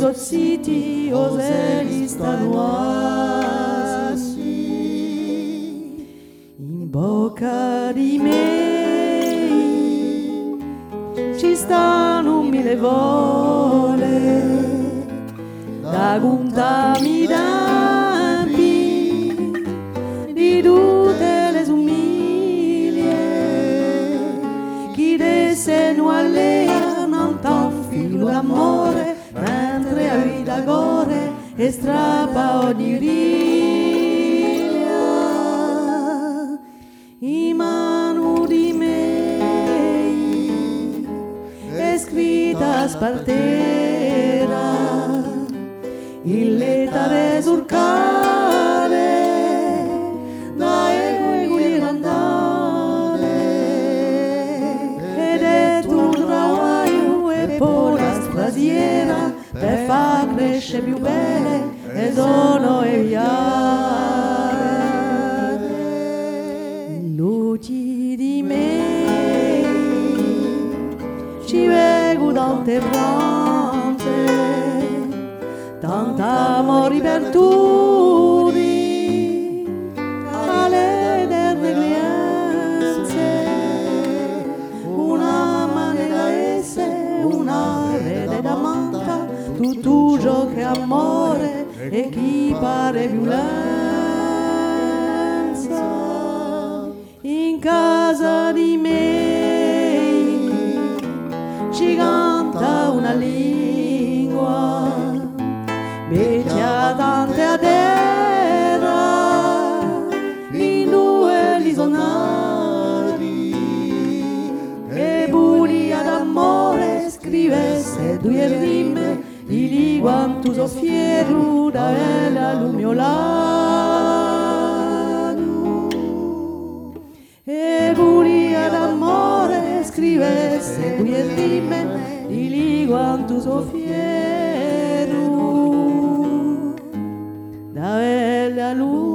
zozziti oselli stanno in bocca di me, ci stanno mille vole da guntami dampi di tutte le sommiglie chi desse non allea non t'affilo l'amore mentre a vita gore e strappa ogni riglia in mano di me è scritta spartera il letare surcare da egui randale ed è tu travaglio e poi la strasiera per far crescere più bene e sono e viare luci di me ci vedo tante pronte tanta amori per tutti alle eterne glienze una manera esse una rete da manta tutto ciò che è amore e chi pare violenza in casa di me ci canta una lingua vecchia tante a terra in due lisonari e bulia d'amore scrivesse due rime di liguantu soffieru da ella lumiolano e bulia d'amore scrivesse due rime di liguantu soffieru da bella luce